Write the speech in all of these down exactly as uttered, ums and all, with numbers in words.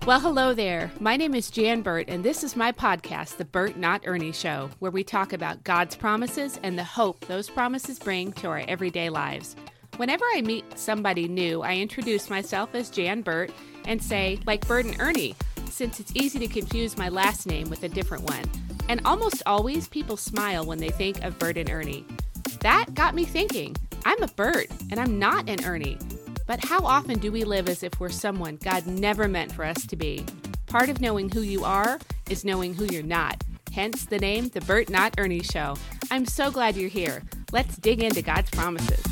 Well, hello there. My name is Jan Burt, and this is my podcast, The Burt Not Ernie Show, where we talk about God's promises and the hope those promises bring to our everyday lives. Whenever I meet somebody new, I introduce myself as Jan Burt and say, like Burt and Ernie, since it's easy to confuse my last name with a different one. And almost always people smile when they think of Burt and Ernie. That got me thinking, I'm a Burt and I'm not an Ernie. But how often do we live as if we're someone God never meant for us to be? Part of knowing who you are is knowing who you're not. Hence the name, The Burt Not Ernie Show. I'm so glad you're here. Let's dig into God's promises.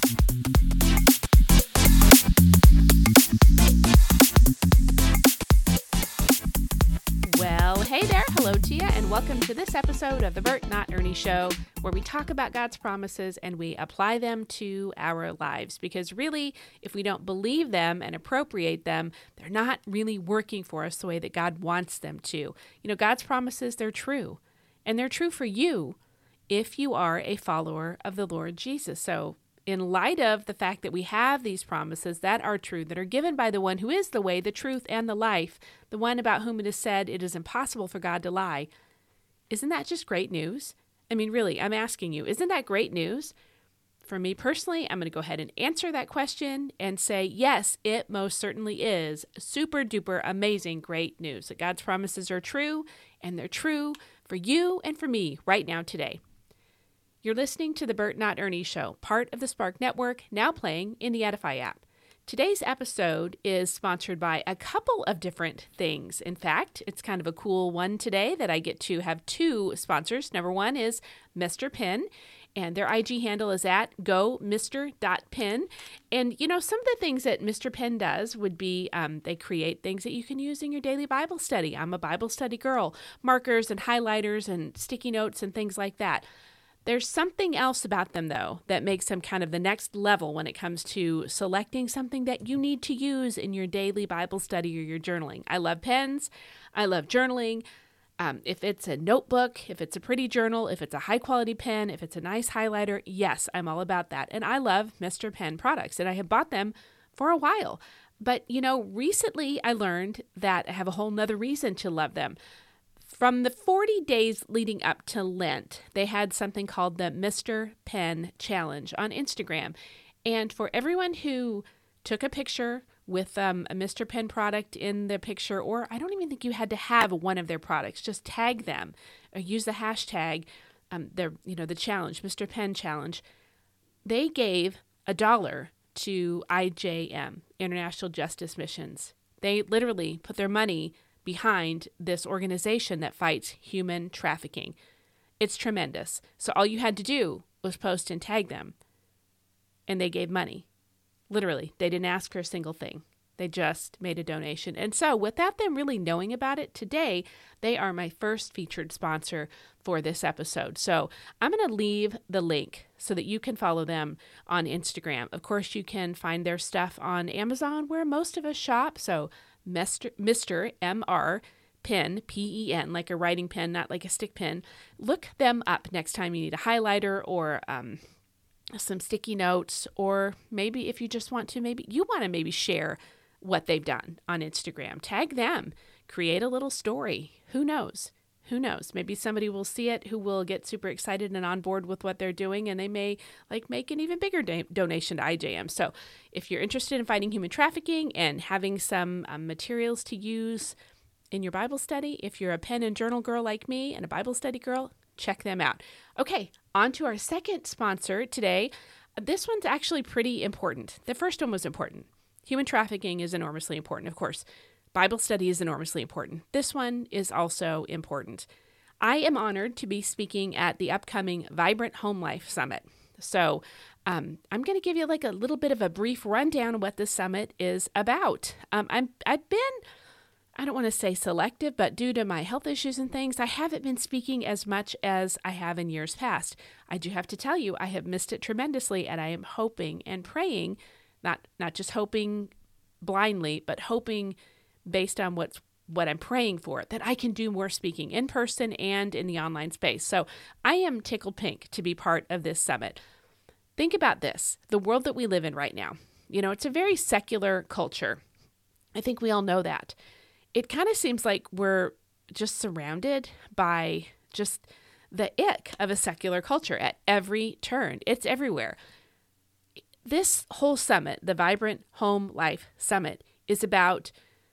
Well, hey there. Hello to you, and welcome to this episode of The Burt Not Ernie Show, where we talk about God's promises and we apply them to our lives. Because really, if we don't believe them and appropriate them, they're not really working for us the way that God wants them to. You know, God's promises, they're true. And they're true for you if you are a follower of the Lord Jesus. So in light of the fact that we have these promises that are true, that are given by the one who is the way, the truth, and the life, the one about whom it is said it is impossible for God to lie, isn't that just great news? I mean, really, I'm asking you, isn't that great news? For me personally, I'm going to go ahead and answer that question and say, yes, it most certainly is super duper amazing great news that God's promises are true, and they're true for you and for me right now today. You're listening to the Burt Not Ernie Show, part of the Spark Network, now playing in the Edify app. Today's episode is sponsored by a couple of different things. In fact, it's kind of a cool one today that I get to have two sponsors. Number one is Mister Pen, and their I G handle is at go mister dot pen. And, you know, some of the things that Mister Pen does would be um, they create things that you can use in your daily Bible study. I'm a Bible study girl. Markers and highlighters and sticky notes and things like that. There's something else about them, though, that makes them kind of the next level when it comes to selecting something that you need to use in your daily Bible study or your journaling. I love pens. I love journaling. Um, if it's a notebook, if it's a pretty journal, if it's a high-quality pen, if it's a nice highlighter, yes, I'm all about that. And I love Mister Pen products, and I have bought them for a while. But, you know, recently I learned that I have a whole nother reason to love them. From the forty days leading up to Lent, they had something called the Mister Pen Challenge on Instagram. And for everyone who took a picture with um, a Mister Pen product in the picture, or I don't even think you had to have one of their products, just tag them or use the hashtag, um, the, you know, the challenge, Mister Pen Challenge, they gave a dollar to I J M, International Justice Missions. They literally put their money behind this organization that fights human trafficking. It's tremendous. So all you had to do was post and tag them, and they gave money. Literally, they didn't ask for a single thing. They just made a donation. And so without them really knowing about it, today they are my first featured sponsor for this episode. So I'm going to leave the link so that you can follow them on Instagram. Of course, you can find their stuff on Amazon, where most of us shop. So Mister Mister M R Pen, P E N, like a writing pen, not like a stick pen. Look them up next time you need a highlighter or um, some sticky notes, or maybe if you just want to, maybe you want to maybe share what they've done on Instagram. Tag them, create a little story. Who knows? Who knows? Maybe somebody will see it who will get super excited and on board with what they're doing, and they may like make an even bigger da- donation to I J M. So if you're interested in fighting human trafficking and having some um, materials to use in your Bible study, if you're a pen and journal girl like me and a Bible study girl, check them out. Okay, on to our second sponsor today. This one's actually pretty important. The first one was important. Human trafficking is enormously important, of course. Bible study is enormously important. This one is also important. I am honored to be speaking at the upcoming Vibrant Home Life Summit. So um, I'm going to give you like a little bit of a brief rundown of what this summit is about. Um, I'm, I've been, I don't want to say selective, but due to my health issues and things, I haven't been speaking as much as I have in years past. I do have to tell you, I have missed it tremendously, and I am hoping and praying, not not just hoping blindly, but hoping based on what's what I'm praying for, that I can do more speaking in person and in the online space. So I am tickled pink to be part of this summit. Think about this, the world that we live in right now. You know, it's a very secular culture. I think we all know that. it kind of seems like we're just surrounded by just the ick of a secular culture at every turn. It's everywhere. This whole summit, the Vibrant Home Life Summit, is about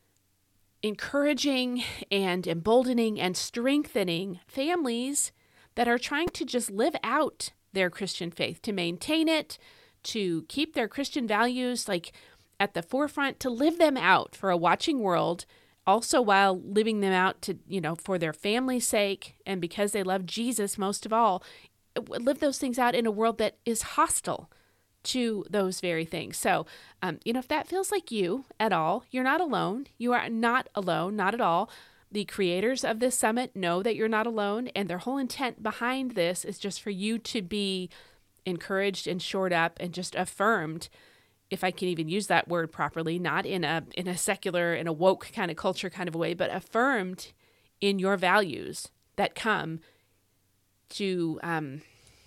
encouraging and emboldening and strengthening families that are trying to just live out their Christian faith, to maintain it, to keep their Christian values like at the forefront, to live them out for a watching world, also while living them out to, you know, for their family's sake and because they love Jesus most of all, live those things out in a world that is hostile to those very things. So, um, you know, if that feels like you at all, you're not alone. You are not alone, not at all. The creators of this summit know that you're not alone, and their whole intent behind this is just for you to be encouraged and shored up and just affirmed, if I can even use that word properly, not in a in a secular, in a woke kind of culture kind of a way, but affirmed in your values that come to, um,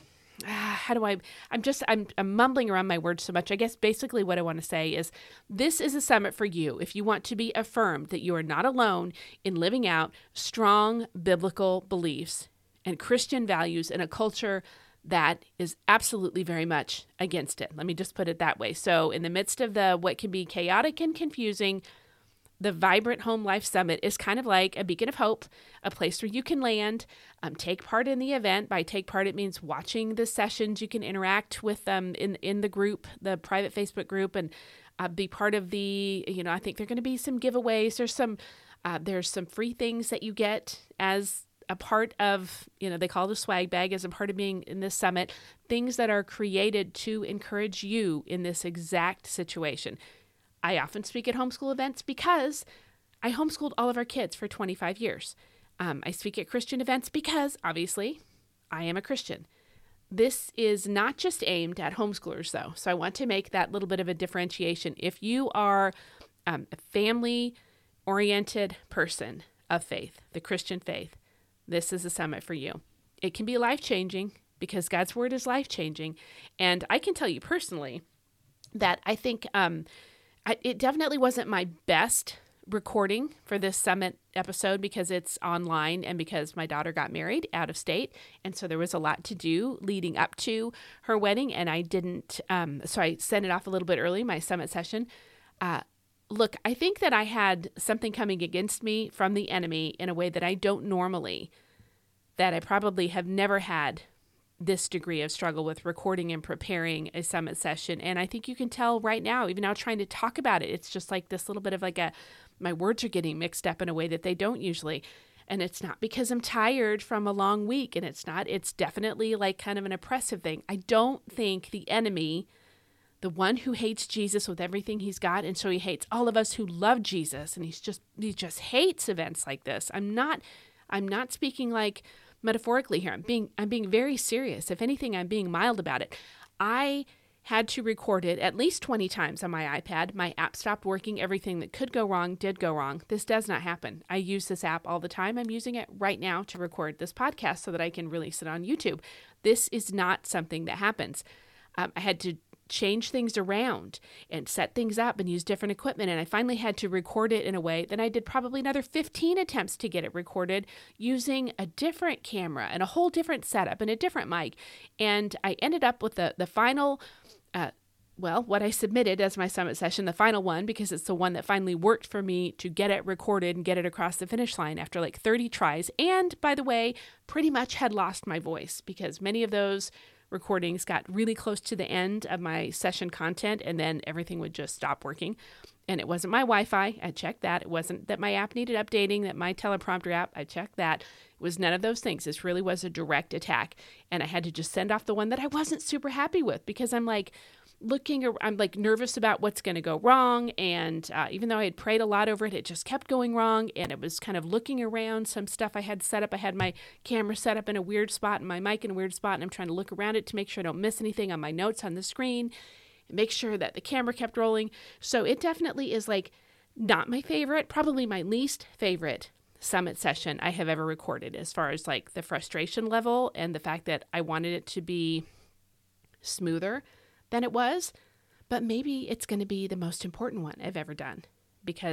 how do I, I'm just, I'm, I'm mumbling around my words so much. I guess basically what I want to say is this is a summit for you. If you want to be affirmed that you are not alone in living out strong biblical beliefs and Christian values in a culture that is absolutely very much against it. Let me just put it that way. So in the midst of the what can be chaotic and confusing, the Vibrant Home Life Summit is kind of like a beacon of hope, a place where you can land, um, take part in the event. By take part, it means watching the sessions. You can interact with them in, in the group, the private Facebook group, and uh, be part of the, you know, I think there are going to be some giveaways. There's some, uh, there's some free things that you get as a part of, you know, they call it a swag bag as a part of being in this summit, things that are created to encourage you in this exact situation. I often speak at homeschool events because I homeschooled all of our kids for twenty-five years. Um, I speak at Christian events because, obviously, I am a Christian. This is not just aimed at homeschoolers, though. So I want to make that little bit of a differentiation. If you are um, a family-oriented person of faith, the Christian faith, this is a summit for you. It can be life-changing because God's word is life-changing. And I can tell you personally that I think um, I, it definitely wasn't my best recording for this summit episode because it's online and because my daughter got married out of state. And so there was a lot to do leading up to her wedding. And I didn't, um, so I sent it off a little bit early, my summit session. Uh, look, I think that I had something coming against me from the enemy in a way that I don't normally, that I probably have never had this degree of struggle with recording and preparing a summit session. And I think you can tell right now, even now trying to talk about it, it's just like this little bit of like a, my words are getting mixed up in a way that they don't usually. And it's not because I'm tired from a long week. And it's not, it's definitely like kind of an oppressive thing. I don't think the enemy, the one who hates Jesus with everything he's got, and so he hates all of us who love Jesus, and he's just, he just hates events like this. I'm not, I'm not speaking like metaphorically here. I'm being, I'm being very serious. If anything, I'm being mild about it. I had to record it at least twenty times on my iPad. My app stopped working. Everything that could go wrong did go wrong. This does not happen. I use this app all the time. I'm using it right now to record this podcast so that I can release it on YouTube. This is not something that happens. Um, I had to change things around and set things up and use different equipment. And I finally had to record it in a way. Then I did probably another fifteen attempts to get it recorded using a different camera and a whole different setup and a different mic. And I ended up with the, the final, uh, well, what I submitted as my summit session, the final one, because it's the one that finally worked for me to get it recorded and get it across the finish line after like thirty tries. And by the way, pretty much had lost my voice because many of those recordings got really close to the end of my session content, and then everything would just stop working. And it wasn't my Wi-Fi. I checked that. It wasn't that my app needed updating, that my teleprompter app, I checked that. It was none of those things. This really was a direct attack. And I had to just send off the one that I wasn't super happy with because I'm like, looking, I'm like nervous about what's going to go wrong. And uh, even though I had prayed a lot over it, it just kept going wrong. And it was kind of looking around some stuff I had set up. I had my camera set up in a weird spot and my mic in a weird spot. And I'm trying to look around it to make sure I don't miss anything on my notes on the screen and make sure that the camera kept rolling. So it definitely is like not my favorite, probably my least favorite summit session I have ever recorded as far as like the frustration level and the fact that I wanted it to be smoother than it was, but maybe it's going to be the most important one I've ever done because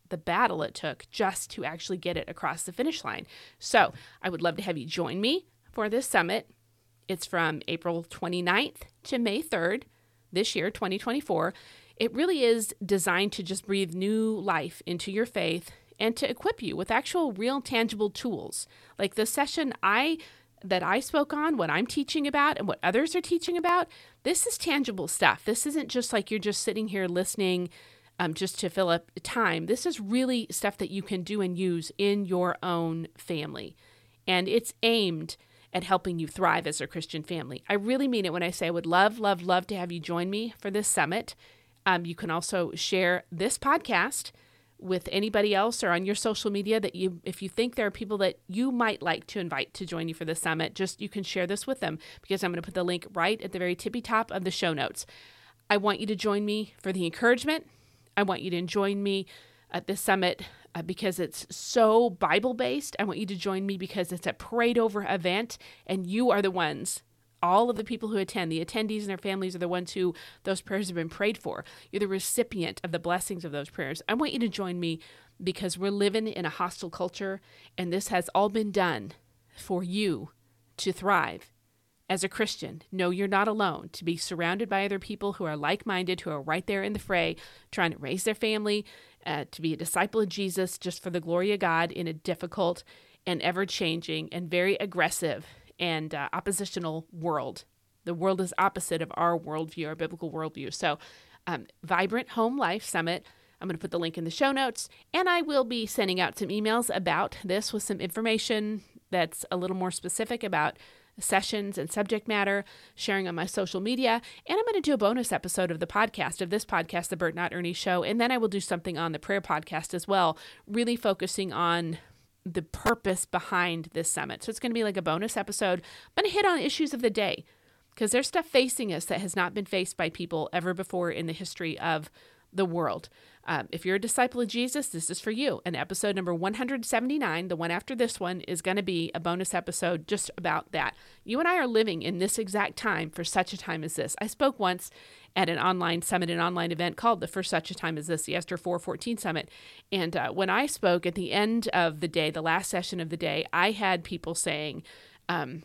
the battle it took just to actually get it across the finish line. So I would love to have you join me for this summit. It's from April twenty-ninth to May third this year, twenty twenty-four. It really is designed to just breathe new life into your faith and to equip you with actual real tangible tools. Like the session I that I spoke on, what I'm teaching about and what others are teaching about, this is tangible stuff. This isn't just like you're just sitting here listening um, just to fill up time. This is really stuff that you can do and use in your own family. And it's aimed at helping you thrive as a Christian family. I really mean it when I say I would love, love, love to have you join me for this summit. Um, you can also share this podcast with anybody else or on your social media that you, if you think there are people that you might like to invite to join you for the summit, just you can share this with them, because I'm going to put the link right at the very tippy top of the show notes. I want you to join me for the encouragement. I want you to join me at this summit uh, because it's so Bible-based. I want you to join me because it's a prayed-over event, and you are the ones. All of the people who attend, the attendees and their families, are the ones who those prayers have been prayed for. You're the recipient of the blessings of those prayers. I want you to join me because we're living in a hostile culture, and this has all been done for you to thrive as a Christian. No, you're not alone. To be surrounded by other people who are like-minded, who are right there in the fray, trying to raise their family, uh, to be a disciple of Jesus just for the glory of God in a difficult and ever-changing and very aggressive and uh, oppositional world. The world is opposite of our worldview, our biblical worldview. So, um, Vibrant Home Life Summit. I'm going to put the link in the show notes, and I will be sending out some emails about this with some information that's a little more specific about sessions and subject matter, sharing on my social media, and I'm going to do a bonus episode of the podcast, of this podcast, The Bert Not Ernie Show, and then I will do something on the prayer podcast as well, really focusing on the purpose behind this summit. So it's going to be like a bonus episode. I'm going to hit on issues of the day because there's stuff facing us that has not been faced by people ever before in the history of the world. Um, if you're a disciple of Jesus, this is for you. And episode number one hundred seventy-nine, the one after this one, is going to be a bonus episode just about that. You and I are living in this exact time for such a time as this. I spoke once at an online summit, an online event called the For Such a Time as This, the Esther four fourteen Summit. And uh, when I spoke at the end of the day, the last session of the day, I had people saying um,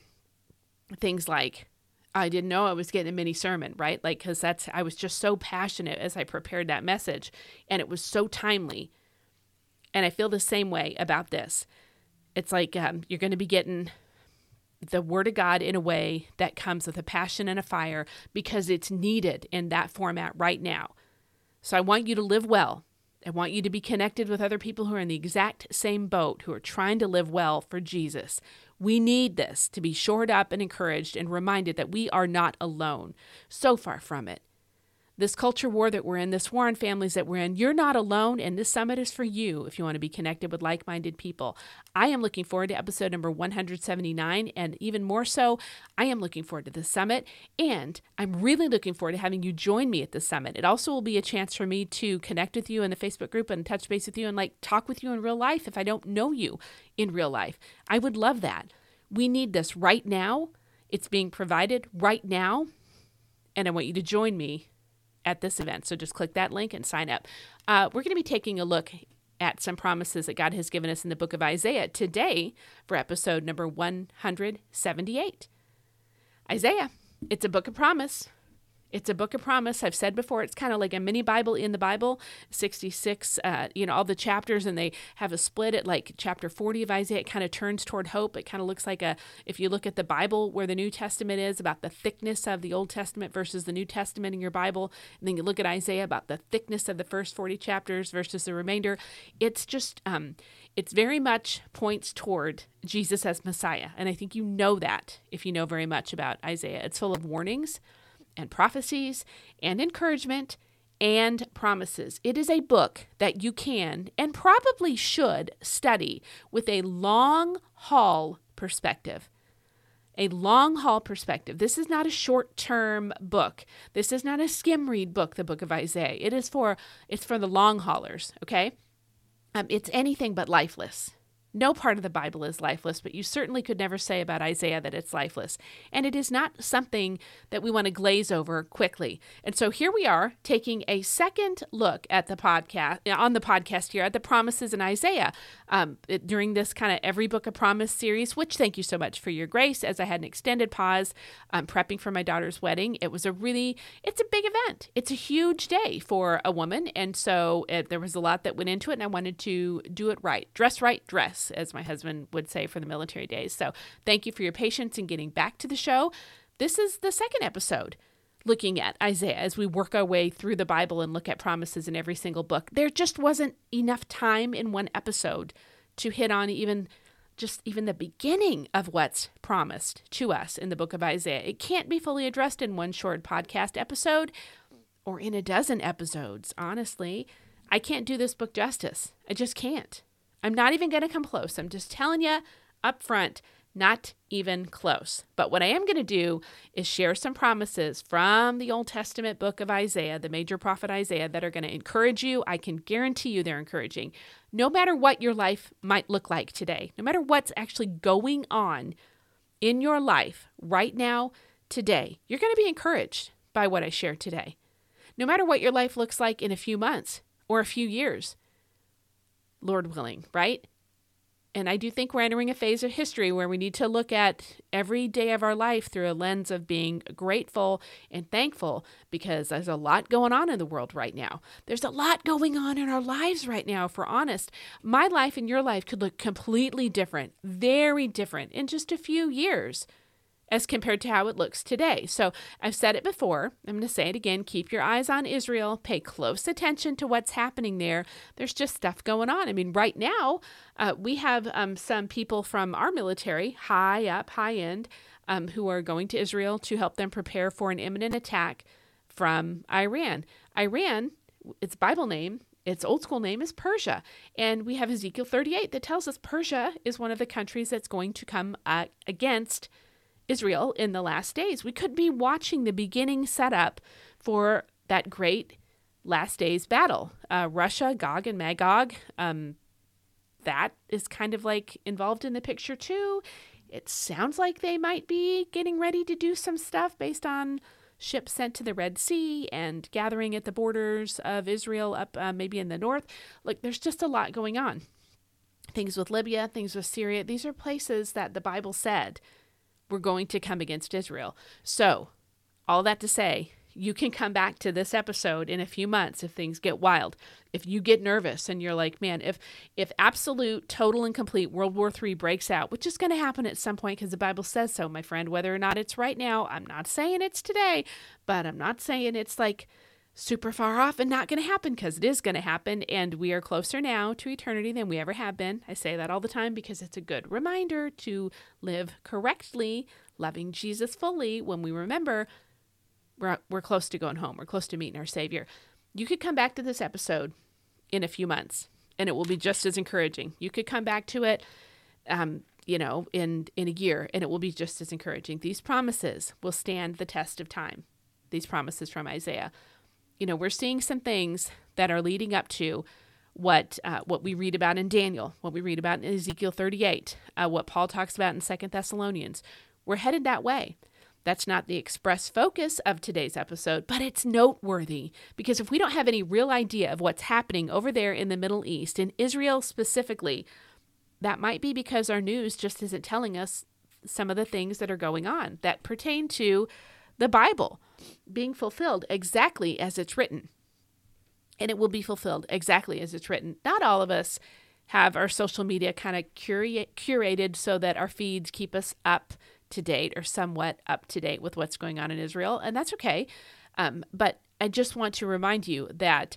things like, I didn't know I was getting a mini sermon, right? Like, because that's, I was just so passionate as I prepared that message, and it was so timely. And I feel the same way about this. It's like um, you're going to be getting the Word of God in a way that comes with a passion and a fire because it's needed in that format right now. So I want you to live well. I want you to be connected with other people who are in the exact same boat, who are trying to live well for Jesus. We need this to be shored up and encouraged and reminded that we are not alone. So far from it. This culture war that we're in, this war on families that we're in, you're not alone, and this summit is for you if you want to be connected with like-minded people. I am looking forward to episode number one hundred seventy-nine, and even more so, I am looking forward to this summit, and I'm really looking forward to having you join me at the summit. It also will be a chance for me to connect with you in the Facebook group and touch base with you and like talk with you in real life if I don't know you in real life. I would love that. We need this right now. It's being provided right now, and I want you to join me at this event. So just click that link and sign up. Uh, we're going to be taking a look at some promises that God has given us in the book of Isaiah today for episode number one hundred seventy-eight. Isaiah, it's a book of promise. It's a book of promise. I've said before, it's kind of like a mini Bible in the Bible, sixty-six, uh, you know, all the chapters, and they have a split at like chapter forty of Isaiah. It kind of turns toward hope. It kind of looks like a, if you look at the Bible where the New Testament is, about the thickness of the Old Testament versus the New Testament in your Bible, and then you look at Isaiah about the thickness of the first forty chapters versus the remainder. It's just, um, it's very much points toward Jesus as Messiah. And I think you know that if you know very much about Isaiah. It's full of warnings and prophecies and encouragement and promises. It is a book that you can and probably should study with a long haul perspective. A long haul perspective. This is not a short-term book. This is not a skim read book, the book of Isaiah. It is for, it's for the long haulers, okay? Um, it's anything but lifeless. No part of the Bible is lifeless, but you certainly could never say about Isaiah that it's lifeless. And it is not something that we want to glaze over quickly. And so here we are taking a second look at the podcast, on the podcast here, at the promises in Isaiah um, it, during this kind of Every Book a Promise series, which thank you so much for your grace as I had an extended pause um, prepping for my daughter's wedding. It was a really, it's a big event. It's a huge day for a woman. And so it, there was a lot that went into it, and I wanted to do it right. Dress right, dress, as my husband would say for the military days. So thank you for your patience in getting back to the show. This is the second episode looking at Isaiah as we work our way through the Bible and look at promises in every single book. There just wasn't enough time in one episode to hit on even just even the beginning of what's promised to us in the book of Isaiah. It can't be fully addressed in one short podcast episode or in a dozen episodes. Honestly, I can't do this book justice. I just can't. I'm not even going to come close. I'm just telling you up front, not even close. But what I am going to do is share some promises from the Old Testament book of Isaiah, the major prophet Isaiah, that are going to encourage you. I can guarantee you they're encouraging. No matter what your life might look like today, no matter what's actually going on in your life right now, today, you're going to be encouraged by what I share today. No matter what your life looks like in a few months or a few years, Lord willing, right? And I do think we're entering a phase of history where we need to look at every day of our life through a lens of being grateful and thankful, because there's a lot going on in the world right now. There's a lot going on in our lives right now, if we're honest. My life and your life could look completely different, very different in just a few years as compared to how it looks today. So I've said it before. I'm going to say it again. Keep your eyes on Israel. Pay close attention to what's happening there. There's just stuff going on. I mean, right now, uh, we have um, some people from our military, high up, high end, um, who are going to Israel to help them prepare for an imminent attack from Iran. Iran, its Bible name, its old school name is Persia. And we have Ezekiel thirty-eight that tells us Persia is one of the countries that's going to come uh, against Israel in the last days. We could be watching the beginning setup for that great last days battle. Uh, Russia, Gog and Magog, um, that is kind of like involved in the picture too. It sounds like they might be getting ready to do some stuff based on ships sent to the Red Sea and gathering at the borders of Israel up uh, maybe in the north. Like, there's just a lot going on. Things with Libya, things with Syria. These are places that the Bible said we're going to come against Israel. So, all that to say, you can come back to this episode in a few months if things get wild. If you get nervous and you're like, man, if if absolute, total, and complete World War Three breaks out, which is going to happen at some point because the Bible says so, my friend, whether or not it's right now, I'm not saying it's today, but I'm not saying it's like super far off and not going to happen, because it is going to happen, and we are closer now to eternity than we ever have been. I say that all the time because it's a good reminder to live correctly, loving Jesus fully, when we remember we're, we're close to going home. We're close to meeting our Savior. You could come back to this episode in a few months, and it will be just as encouraging. You could come back to it, um, you know, in, in a year, and it will be just as encouraging. These promises will stand the test of time. These promises from Isaiah. You know, we're seeing some things that are leading up to what uh, what we read about in Daniel, what we read about in Ezekiel thirty-eight, uh, what Paul talks about in Second Thessalonians. We're headed that way. That's not the express focus of today's episode, but it's noteworthy, because if we don't have any real idea of what's happening over there in the Middle East, in Israel specifically, that might be because our news just isn't telling us some of the things that are going on that pertain to the Bible being fulfilled exactly as it's written. And it will be fulfilled exactly as it's written. Not all of us have our social media kind of curate, curated so that our feeds keep us up to date or somewhat up to date with what's going on in Israel. And that's okay. Um, but I just want to remind you that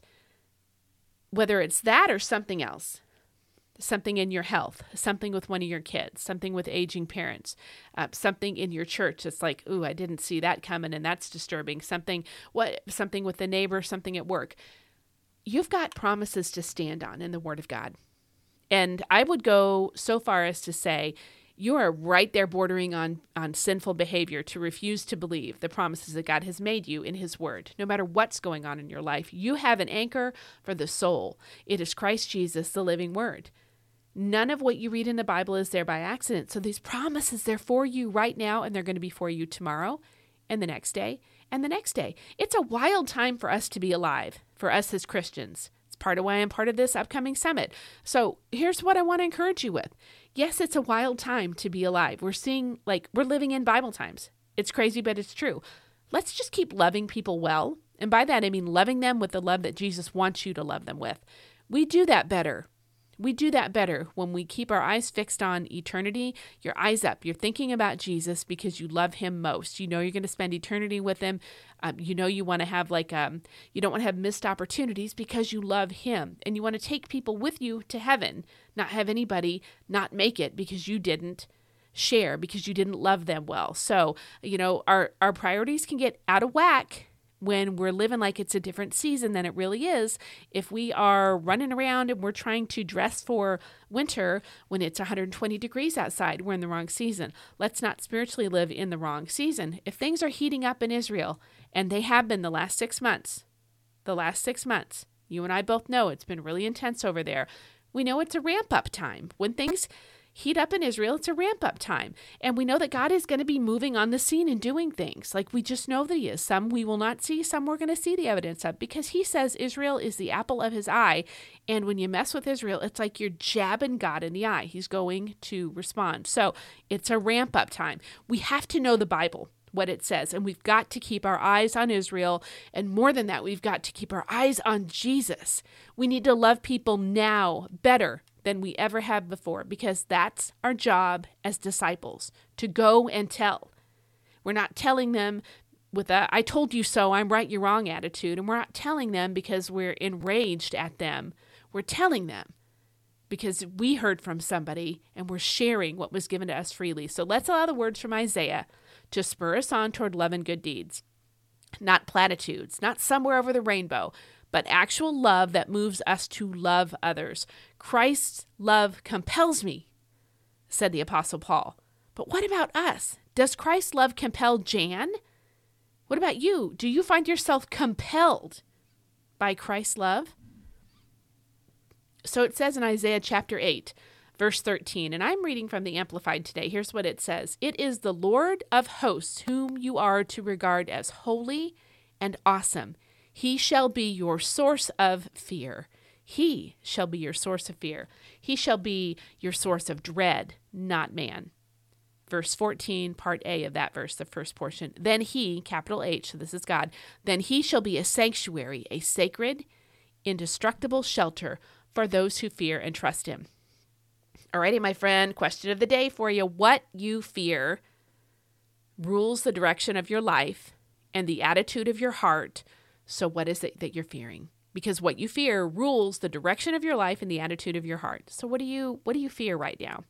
whether it's that or something else, something in your health, something with one of your kids, something with aging parents, uh, something in your church that's like, ooh, I didn't see that coming and that's disturbing, something what something with the neighbor, something at work. You've got promises to stand on in the Word of God. And I would go so far as to say you are right there bordering on, on sinful behavior to refuse to believe the promises that God has made you in His Word. No matter what's going on in your life, you have an anchor for the soul. It is Christ Jesus, the living Word. None of what you read in the Bible is there by accident. So these promises, they're for you right now, and they're going to be for you tomorrow and the next day and the next day. It's a wild time for us to be alive, for us as Christians. It's part of why I'm part of this upcoming summit. So here's what I want to encourage you with. Yes, it's a wild time to be alive. We're seeing, like, we're living in Bible times. It's crazy, but it's true. Let's just keep loving people well. And by that, I mean loving them with the love that Jesus wants you to love them with. We do that better. We do that better when we keep our eyes fixed on eternity, your eyes up. You're thinking about Jesus because you love him most. You know you're going to spend eternity with him. Um, you know you want to have like, um, you don't want to have missed opportunities because you love him. And you want to take people with you to heaven, not have anybody not make it because you didn't share, because you didn't love them well. So, you know, our, our priorities can get out of whack when we're living like it's a different season than it really is. If we are running around and we're trying to dress for winter when it's one hundred twenty degrees outside, we're in the wrong season. Let's not spiritually live in the wrong season. If things are heating up in Israel, and they have been the last six months, the last six months, you and I both know it's been really intense over there. We know it's a ramp-up time. When things heat up in Israel, it's a ramp-up time. And we know that God is going to be moving on the scene and doing things. Like, we just know that he is. Some we will not see, some we're going to see the evidence of, because he says Israel is the apple of his eye. And when you mess with Israel, it's like you're jabbing God in the eye. He's going to respond. So it's a ramp-up time. We have to know the Bible, what it says, and we've got to keep our eyes on Israel. And more than that, we've got to keep our eyes on Jesus. We need to love people now better than we ever have before, because that's our job as disciples, to go and tell. We're not telling them with a "I told you so, I'm right, you're wrong" attitude, and we're not telling them because we're enraged at them. We're telling them because we heard from somebody and we're sharing what was given to us freely. So let's allow the words from Isaiah to spur us on toward love and good deeds. Not platitudes, not somewhere over the rainbow, but actual love that moves us to love others. Christ's love compels me, said the Apostle Paul. But what about us? Does Christ's love compel Jan? What about you? Do you find yourself compelled by Christ's love? So it says in Isaiah chapter eight, verse thirteen, and I'm reading from the Amplified today. Here's what it says. "It is the Lord of hosts whom you are to regard as holy and awesome. He shall be your source of fear. He shall be your source of fear. He shall be your source of dread, not man." Verse fourteen, part A of that verse, the first portion. "Then he," capital H, so this is God, "then he shall be a sanctuary, a sacred, indestructible shelter for those who fear and trust him." Alrighty, my friend, question of the day for you. What you fear rules the direction of your life and the attitude of your heart. So what is it that you're fearing? Because what you fear rules the direction of your life and the attitude of your heart. So what do you what do you fear right now?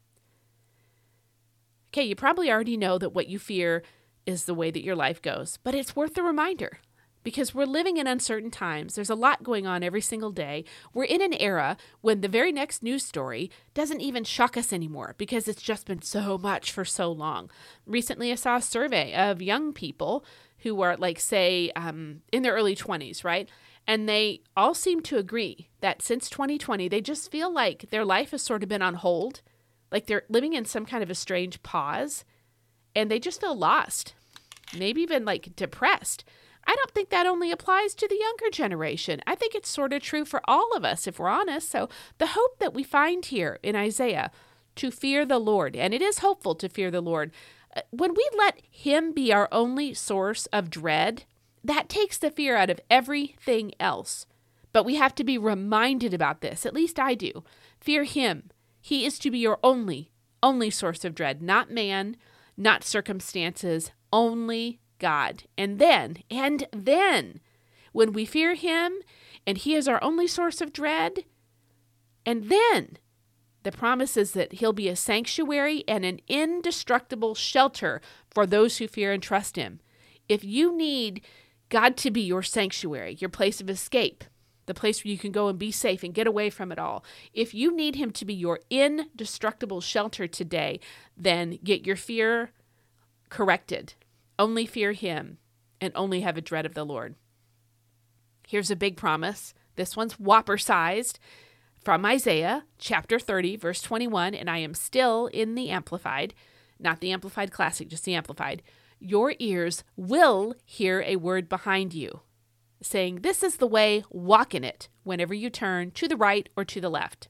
Okay, you probably already know that what you fear is the way that your life goes, but it's worth the reminder because we're living in uncertain times. There's a lot going on every single day. We're in an era when the very next news story doesn't even shock us anymore because it's just been so much for so long. Recently, I saw a survey of young people who are, like, say, um, in their early twenties, right? And they all seem to agree that since twenty twenty, they just feel like their life has sort of been on hold, like they're living in some kind of a strange pause, and they just feel lost, maybe even like depressed. I don't think that only applies to the younger generation. I think it's sort of true for all of us, if we're honest. So the hope that we find here in Isaiah, to fear the Lord, and it is hopeful to fear the Lord, when we let him be our only source of dread, that takes the fear out of everything else. But we have to be reminded about this. At least I do. Fear him. He is to be your only, only source of dread. Not man, not circumstances, only God. And then, and then, when we fear him and he is our only source of dread, and then the promise is that he'll be a sanctuary and an indestructible shelter for those who fear and trust him. If you need God to be your sanctuary, your place of escape, the place where you can go and be safe and get away from it all, if you need him to be your indestructible shelter today, then get your fear corrected. Only fear him and only have a dread of the Lord. Here's a big promise. This one's whopper-sized. from Isaiah chapter thirty, verse twenty-one, and I am still in the Amplified, not the Amplified Classic, just the Amplified. Your ears will hear a word behind you, saying, this is the way, walk in it, whenever you turn to the right or to the left.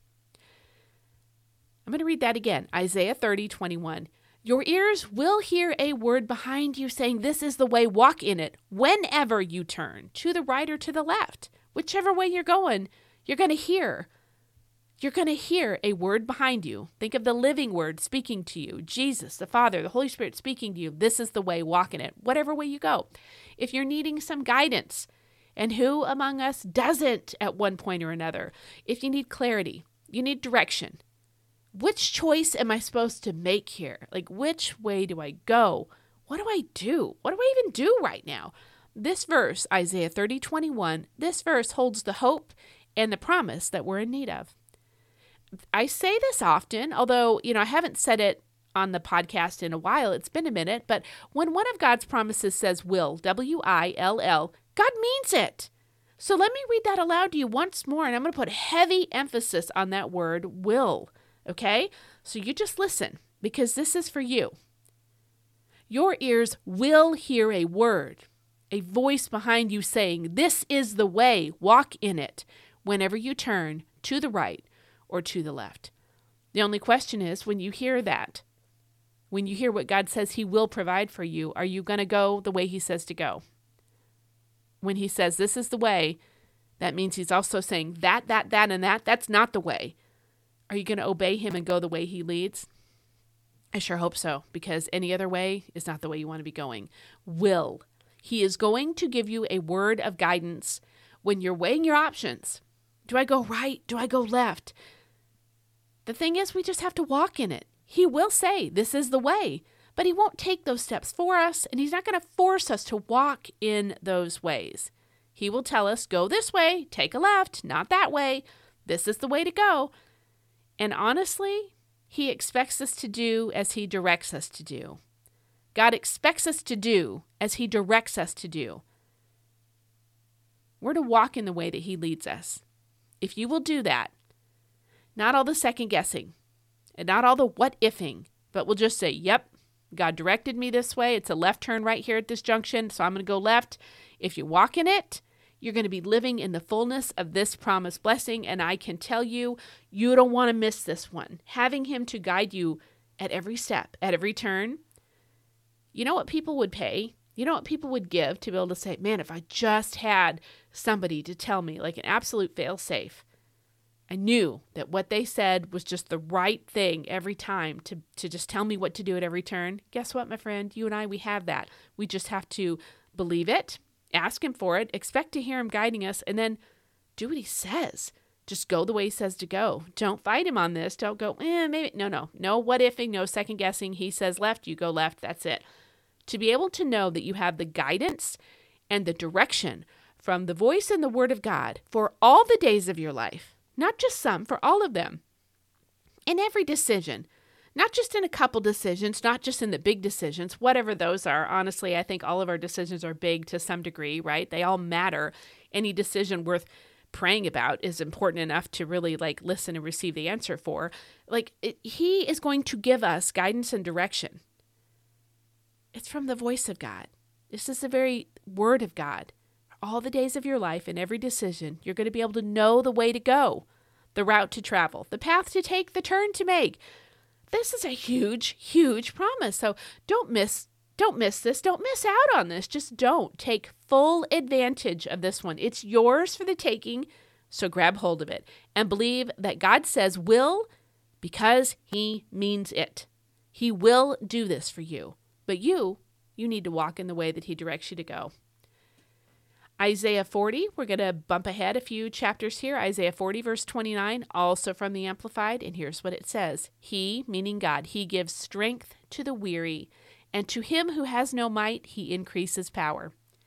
I'm going to read that again. Isaiah thirty, twenty-one. Your ears will hear a word behind you saying, this is the way, walk in it, whenever you turn to the right or to the left. Whichever way you're going, you're going to hear. You're going to hear a word behind you. Think of the living word speaking to you. Jesus, the Father, the Holy Spirit speaking to you. This is the way, walk in it, whatever way you go. If you're needing some guidance, and who among us doesn't at one point or another? If you need clarity, you need direction. Which choice am I supposed to make here? Like, which way do I go? What do I do? What do I even do right now? This verse, Isaiah thirty, twenty-one, this verse holds the hope and the promise that we're in need of. I say this often, although, you know, I haven't said it on the podcast in a while. It's been a minute, but when one of God's promises says will, W I L L, God means it. So let me read that aloud to you once more, and I'm going to put heavy emphasis on that word will. Okay, so you just listen, because this is for you. Your ears will hear a word, a voice behind you saying, this is the way, walk in it, whenever you turn to the right or to the left. The only question is, when you hear that, when you hear what God says he will provide for you, are you going to go the way he says to go? When he says, this is the way, that means he's also saying that, that, that, and that, that's not the way. Are you going to obey him and go the way he leads? I sure hope so, because any other way is not the way you want to be going. Will. He is going to give you a word of guidance when you're weighing your options. Do I go right? Do I go left? The thing is, we just have to walk in it. He will say, this is the way, but he won't take those steps for us, and he's not going to force us to walk in those ways. He will tell us, go this way, take a left, not that way. This is the way to go. And honestly, he expects us to do as he directs us to do. God expects us to do as he directs us to do. We're to walk in the way that he leads us. If you will do that, not all the second guessing and not all the what ifing, but we'll just say, yep, God directed me this way. It's a left turn right here at this junction, so I'm going to go left. If you walk in it, you're going to be living in the fullness of this promised blessing, and I can tell you, you don't want to miss this one. Having him to guide you at every step, at every turn. You know what people would pay? You know what people would give to be able to say, man, if I just had somebody to tell me, like an absolute fail-safe, I knew that what they said was just the right thing every time to, to just tell me what to do at every turn. Guess what, my friend? You and I, we have that. We just have to believe it. Ask him for it, expect to hear him guiding us, and then do what he says. Just go the way he says to go. Don't fight him on this. Don't go, eh, maybe. No, no. No what ifing, no second guessing. He says left, you go left. That's it. To be able to know that you have the guidance and the direction from the voice and the word of God for all the days of your life, not just some, for all of them, in every decision. Not just in a couple decisions, not just in the big decisions, whatever those are. Honestly, I think all of our decisions are big to some degree, right? They all matter. Any decision worth praying about is important enough to really like listen and receive the answer for. Like it, he is going to give us guidance and direction. It's from the voice of God. This is the very word of God. All the days of your life and every decision, you're going to be able to know the way to go, the route to travel, the path to take, the turn to make. This is a huge, huge promise. So don't miss, don't miss this. Don't miss out on this. Just don't. Take full advantage of this one. It's yours for the taking. So grab hold of it and believe that God says will because he means it. He will do this for you. But you, you need to walk in the way that he directs you to go. Isaiah forty, we're going to bump ahead a few chapters here. Isaiah forty, verse twenty-nine, also from the Amplified, and here's what it says. He, meaning God, he gives strength to the weary, and to him who has no might, he increases power.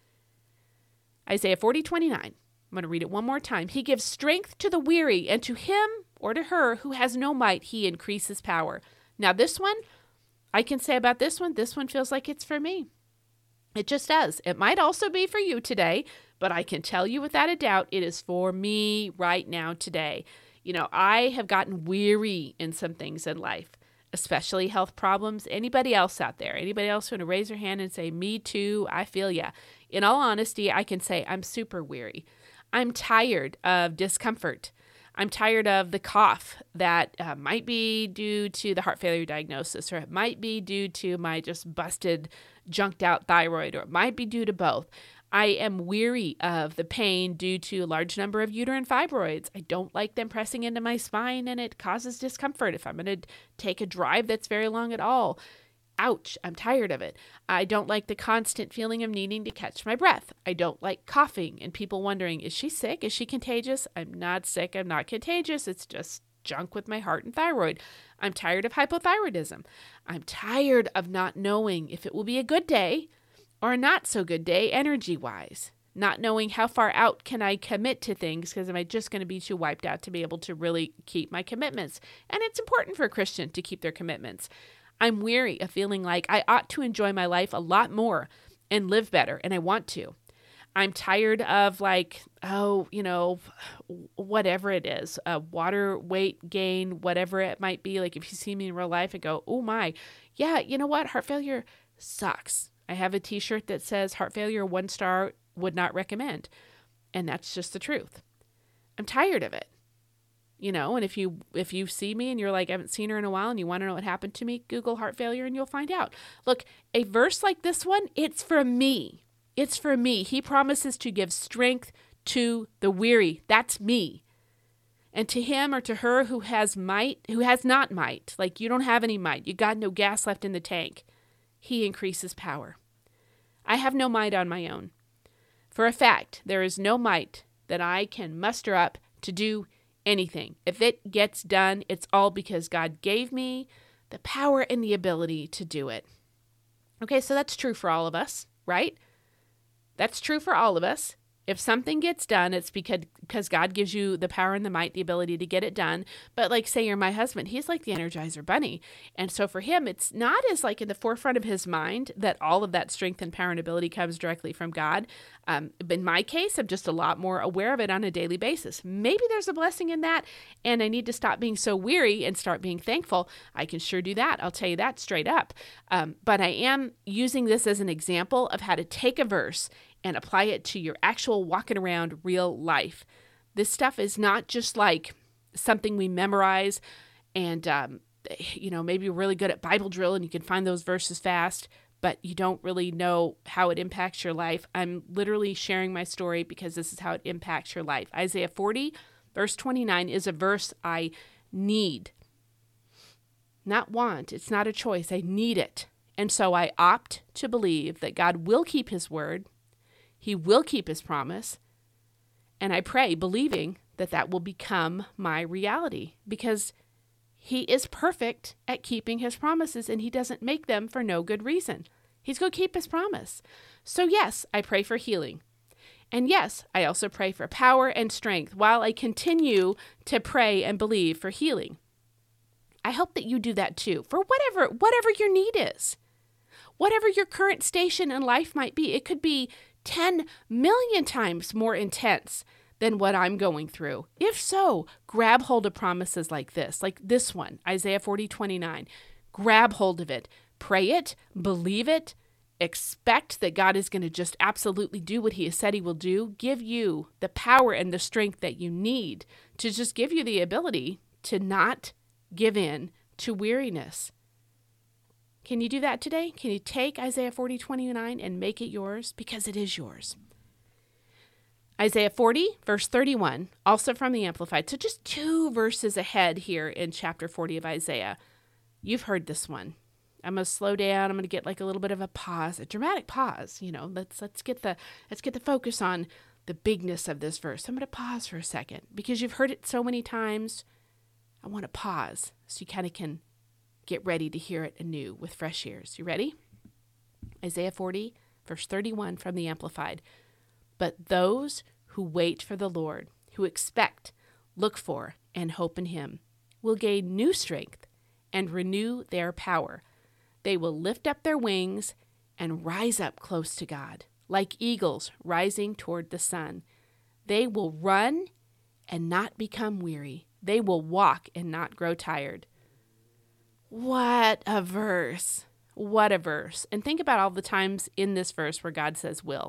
Isaiah forty, twenty-nine, I'm going to read it one more time. He gives strength to the weary, and to him or to her who has no might, he increases power. Now this one, I can say about this one, this one feels like it's for me. It just does. It might also be for you today, but I can tell you without a doubt, it is for me right now today. You know, I have gotten weary in some things in life, especially health problems. Anybody else out there? Anybody else want to raise their hand and say, me too, I feel ya? In all honesty, I can say I'm super weary. I'm tired of discomfort. I'm tired of the cough that uh, might be due to the heart failure diagnosis, or it might be due to my just busted, junked out thyroid, or it might be due to both. I am weary of the pain due to a large number of uterine fibroids. I don't like them pressing into my spine, and it causes discomfort if I'm going to take a drive that's very long at all. Ouch, I'm tired of it. I don't like the constant feeling of needing to catch my breath. I don't like coughing and people wondering, is she sick? Is she contagious? I'm not sick. I'm not contagious. It's just junk with my heart and thyroid. I'm tired of hypothyroidism. I'm tired of not knowing if it will be a good day or a not so good day energy-wise. Not knowing how far out can I commit to things, because am I just going to be too wiped out to be able to really keep my commitments? And it's important for a Christian to keep their commitments. I'm weary of feeling like I ought to enjoy my life a lot more and live better, and I want to. I'm tired of like, oh, you know, whatever it is, uh, water weight gain, whatever it might be. Like if you see me in real life and go, oh my, yeah, you know what? Heart failure sucks. I have a t-shirt that says heart failure, one star, would not recommend. And that's just the truth. I'm tired of it. You know, and if you if you see me and you're like, I haven't seen her in a while and you want to know what happened to me, Google heart failure and you'll find out. Look, a verse like this one, it's for me. It's for me. He promises to give strength to the weary. That's me. And to him or to her who has might, who has not might, like you don't have any might, you got no gas left in the tank, he increases power. I have no might on my own. For a fact, there is no might that I can muster up to do anything. If it gets done, it's all because God gave me the power and the ability to do it. Okay, so that's true for all of us, right? That's true for all of us. If something gets done, it's because because God gives you the power and the might, the ability to get it done. But like, say you're my husband, he's like the Energizer Bunny. And so for him, it's not as like in the forefront of his mind that all of that strength and power and ability comes directly from God. Um, in my case, I'm just a lot more aware of it on a daily basis. Maybe there's a blessing in that, and I need to stop being so weary and start being thankful. I can sure do that. I'll tell you that straight up. Um, but I am using this as an example of how to take a verse and apply it to your actual walking around real life. This stuff is not just like something we memorize and, um, you know, maybe we're really good at Bible drill and you can find those verses fast, but you don't really know how it impacts your life. I'm literally sharing my story because this is how it impacts your life. Isaiah forty, verse twenty-nine is a verse I need. Not want. It's not a choice. I need it. And so I opt to believe that God will keep his word. He will keep his promise. And I pray, believing that that will become my reality, because he is perfect at keeping his promises and he doesn't make them for no good reason. He's going to keep his promise. So yes, I pray for healing. And yes, I also pray for power and strength while I continue to pray and believe for healing. I hope that you do that too, for whatever, whatever your need is. Whatever your current station in life might be, it could be ten million times more intense than what I'm going through. If so, grab hold of promises like this, like this one, Isaiah forty, twenty-nine. Grab hold of it, pray it, believe it, expect that God is going to just absolutely do what he has said he will do, give you the power and the strength that you need to just give you the ability to not give in to weariness. Can you do that today? Can you take Isaiah forty, twenty-nine and make it yours? Because it is yours. Isaiah forty, verse thirty-one, also from the Amplified. So just two verses ahead here in chapter forty of Isaiah. You've heard this one. I'm going to slow down. I'm going to get like a little bit of a pause, a dramatic pause. You know, let's let's get the let's get the focus on the bigness of this verse. I'm going to pause for a second because you've heard it so many times. I want to pause so you kind of can get ready to hear it anew with fresh ears. You ready? Isaiah forty, verse thirty-one from the Amplified. But those who wait for the Lord, who expect, look for, and hope in him, will gain new strength and renew their power. They will lift up their wings and rise up close to God, like eagles rising toward the sun. They will run and not become weary. They will walk and not grow tired. What a verse. What a verse. And think about all the times in this verse where God says will.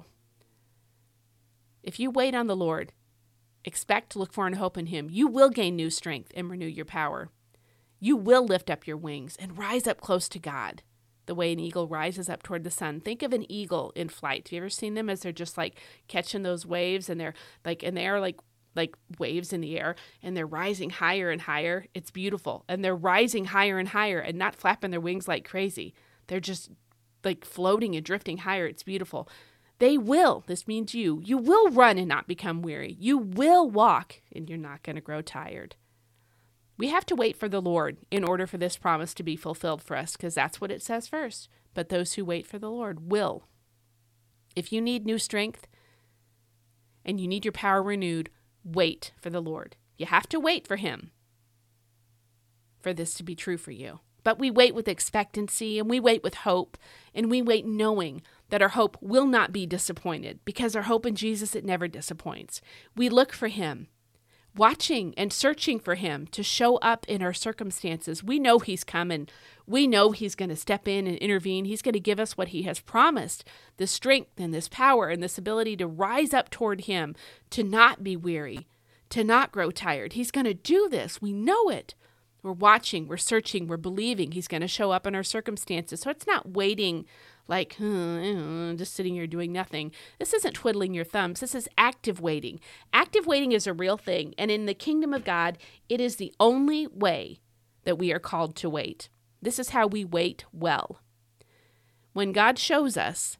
If you wait on the Lord, expect, look for, and hope in him, you will gain new strength and renew your power. You will lift up your wings and rise up close to God, the way an eagle rises up toward the sun. Think of an eagle in flight. Have you ever seen them as they're just like catching those waves and they're like, and they're like, like waves in the air and they're rising higher and higher? It's beautiful. And they're rising higher and higher and not flapping their wings like crazy. They're just like floating and drifting higher. It's beautiful. They will. This means you. You will run and not become weary. You will walk and you're not going to grow tired. We have to wait for the Lord in order for this promise to be fulfilled for us, because that's what it says first. But those who wait for the Lord will. If you need new strength and you need your power renewed, wait for the Lord. You have to wait for him for this to be true for you. But we wait with expectancy and we wait with hope, and we wait knowing that our hope will not be disappointed, because our hope in Jesus, it never disappoints. We look for him, watching and searching for him to show up in our circumstances. We know he's coming. We know he's going to step in and intervene. He's going to give us what he has promised, the strength and this power and this ability to rise up toward him, to not be weary, to not grow tired. He's going to do this. We know it. We're watching, we're searching, we're believing he's going to show up in our circumstances. So it's not waiting like, huh, just sitting here doing nothing. This isn't twiddling your thumbs. This is active waiting. Active waiting is a real thing. And in the kingdom of God, it is the only way that we are called to wait. This is how we wait well. When God shows us,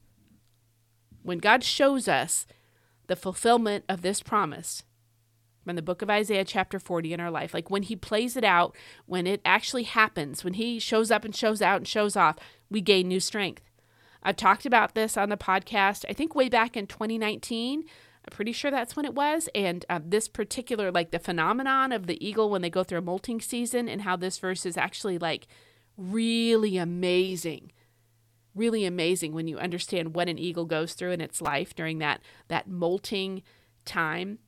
when God shows us the fulfillment of this promise, in the book of Isaiah chapter forty in our life, like when he plays it out, when it actually happens, when he shows up and shows out and shows off, we gain new strength. I've talked about this on the podcast, I think way back in twenty nineteen. I'm pretty sure that's when it was. And uh, this particular, like the phenomenon of the eagle when they go through a molting season, and how this verse is actually like really amazing. Really amazing when you understand what an eagle goes through in its life during that, that molting time.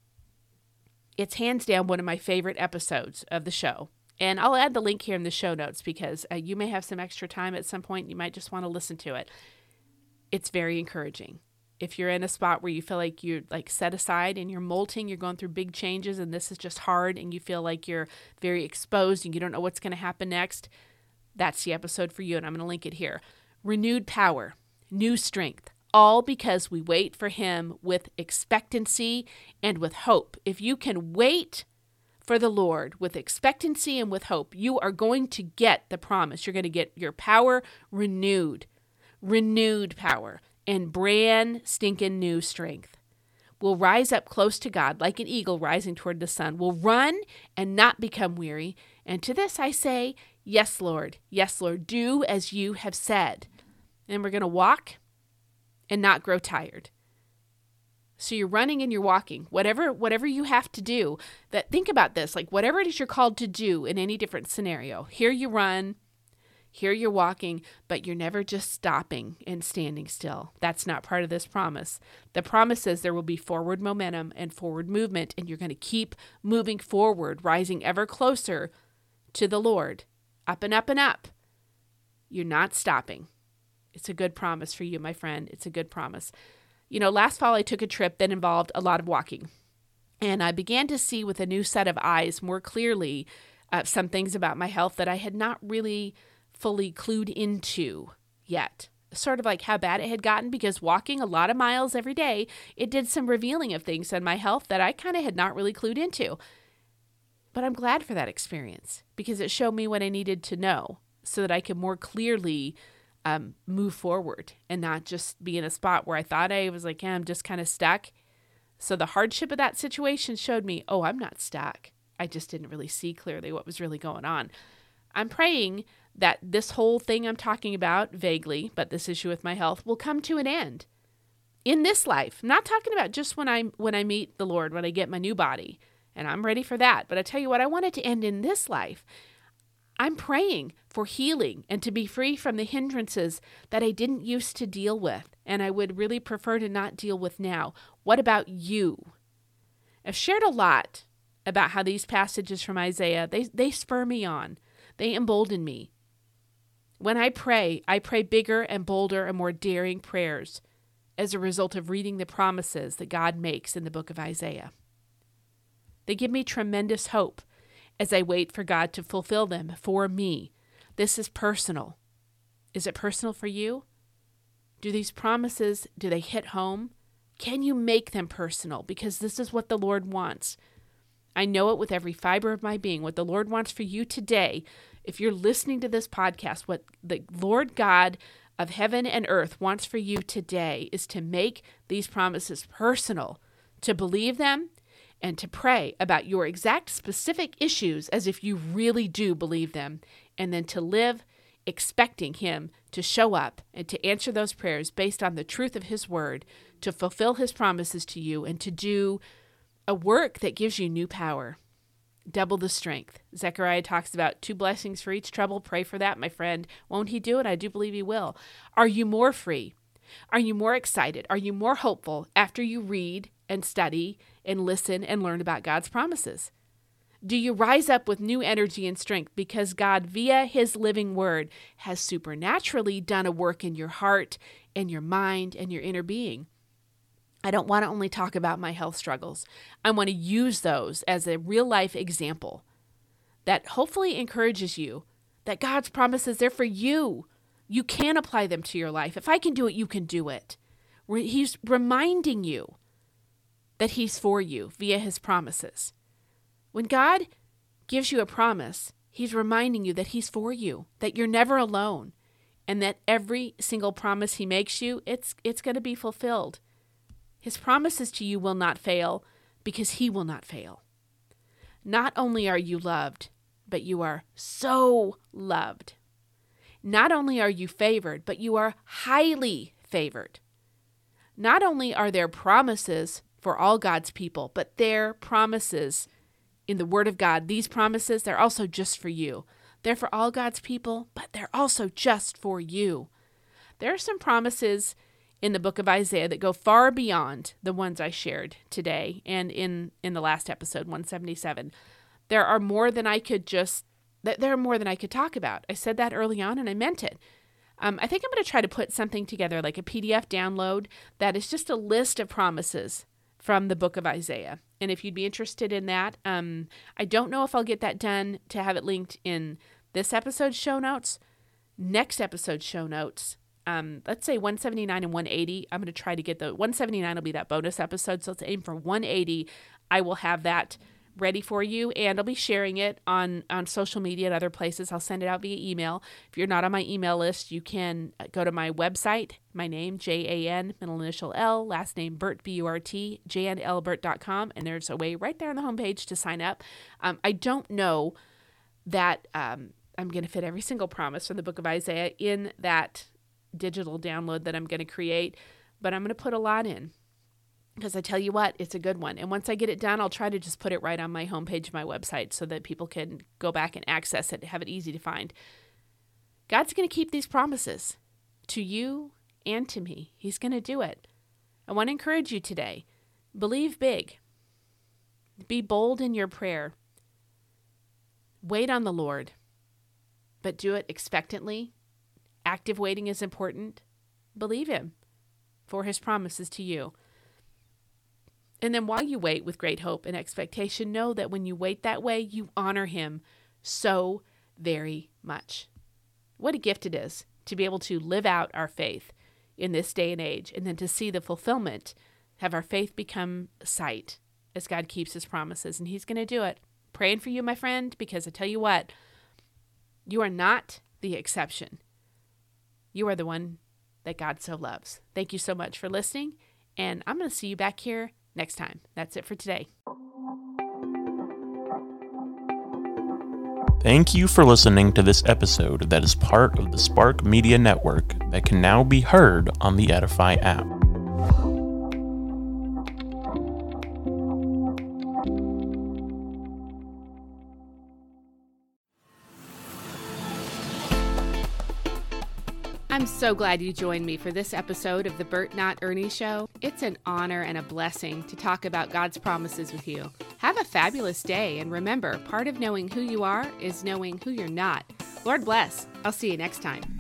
It's hands down one of my favorite episodes of the show. And I'll add the link here in the show notes, because uh, you may have some extra time at some point. You might just want to listen to it. It's very encouraging. If you're in a spot where you feel like you're like set aside and you're molting, you're going through big changes and this is just hard and you feel like you're very exposed and you don't know what's going to happen next, that's the episode for you. And I'm going to link it here. Renewed power, new strength. All because we wait for him with expectancy and with hope. If you can wait for the Lord with expectancy and with hope, you are going to get the promise. You're going to get your power renewed, renewed power, and brand stinking new strength. We'll rise up close to God like an eagle rising toward the sun. We'll run and not become weary. And to this I say, yes, Lord. Yes, Lord. Do as you have said. And we're going to walk and not grow tired. So you're running and you're walking, whatever whatever you have to do. That think about this, like whatever it is you're called to do in any different scenario. Here you run, here you're walking, but you're never just stopping and standing still. That's not part of this promise. The promise says there will be forward momentum and forward movement, and you're going to keep moving forward, rising ever closer to the Lord, up and up and up. You're not stopping. It's a good promise for you, my friend. It's a good promise. You know, last fall I took a trip that involved a lot of walking, and I began to see with a new set of eyes more clearly uh, some things about my health that I had not really fully clued into yet. Sort of like how bad it had gotten, because walking a lot of miles every day, it did some revealing of things in my health that I kind of had not really clued into. But I'm glad for that experience, because it showed me what I needed to know so that I could more clearly Um, move forward and not just be in a spot where I thought I was like, yeah, I'm just kind of stuck. So the hardship of that situation showed me, oh, I'm not stuck. I just didn't really see clearly what was really going on. I'm praying that this whole thing I'm talking about vaguely, but this issue with my health will come to an end in this life. I'm not talking about just when I when I meet the Lord, when I get my new body, and I'm ready for that. But I tell you what, I want it to end in this life. I'm praying for healing and to be free from the hindrances that I didn't used to deal with, and I would really prefer to not deal with now. What about you? I've shared a lot about how these passages from Isaiah, they, they spur me on. They embolden me. When I pray, I pray bigger and bolder and more daring prayers as a result of reading the promises that God makes in the book of Isaiah. They give me tremendous hope as I wait for God to fulfill them for me. This is personal. Is it personal for you? Do these promises, do they hit home? Can you make them personal? Because this is what the Lord wants. I know it with every fiber of my being. What the Lord wants for you today, if you're listening to this podcast, what the Lord God of heaven and earth wants for you today is to make these promises personal, to believe them, and to pray about your exact specific issues as if you really do believe them, and then to live expecting Him to show up and to answer those prayers based on the truth of His word, to fulfill His promises to you, and to do a work that gives you new power, double the strength. Zechariah talks about two blessings for each trouble. Pray for that, my friend. Won't He do it? I do believe He will. Are you more free? Are you more excited? Are you more hopeful after you read and study and listen and learn about God's promises? Do you rise up with new energy and strength because God, via His living word, has supernaturally done a work in your heart and your mind and your inner being? I don't want to only talk about my health struggles. I want to use those as a real-life example that hopefully encourages you that God's promises, they're for you. You can apply them to your life. If I can do it, you can do it. He's reminding you that He's for you via His promises. When God gives you a promise, He's reminding you that He's for you, that you're never alone, and that every single promise He makes you, it's it's going to be fulfilled. His promises to you will not fail because He will not fail. Not only are you loved, but you are so loved. Not only are you favored, but you are highly favored. Not only are there promises for all God's people, but there are promises in the Word of God. These promises, they're also just for you. They're for all God's people, but they're also just for you. There are some promises in the book of Isaiah that go far beyond the ones I shared today and in, in the last episode, one seventy-seven. There are more than I could just, there are more than I could talk about. I said that early on and I meant it. Um, I think I'm going to try to put something together like a P D F download that is just a list of promises from the book of Isaiah. And if you'd be interested in that, um, I don't know if I'll get that done to have it linked in this episode's show notes, next episode's show notes. Um, let's say one seventy-nine and one eighty. I'm going to try to get the one seventy-nine will be that bonus episode. So let's aim for one eighty. I will have that ready for you, and I'll be sharing it on, on social media and other places. I'll send it out via email. If you're not on my email list, you can go to my website, my name, J A N, middle initial L, last name Burt, B U R T, j n l burt dot com, and there's a way right there on the homepage to sign up. Um, I don't know that um, I'm going to fit every single promise from the book of Isaiah in that digital download that I'm going to create, but I'm going to put a lot in. Because I tell you what, it's a good one. And once I get it done, I'll try to just put it right on my homepage of my website so that people can go back and access it, have it easy to find. God's going to keep these promises to you and to me. He's going to do it. I want to encourage you today. Believe big. Be bold in your prayer. Wait on the Lord, but do it expectantly. Active waiting is important. Believe Him for His promises to you. And then while you wait with great hope and expectation, know that when you wait that way, you honor Him so very much. What a gift it is to be able to live out our faith in this day and age, and then to see the fulfillment, have our faith become sight as God keeps His promises, and He's going to do it. Praying for you, my friend, because I tell you what, you are not the exception. You are the one that God so loves. Thank you so much for listening, and I'm going to see you back here next time. That's it for today. Thank you for listening to this episode that is part of the Spark Media Network that can now be heard on the Edify app. I'm so glad you joined me for this episode of the Bert Not Ernie Show. It's an honor and a blessing to talk about God's promises with you. Have a fabulous day, and remember, part of knowing who you are is knowing who you're not. Lord bless. I'll see you next time.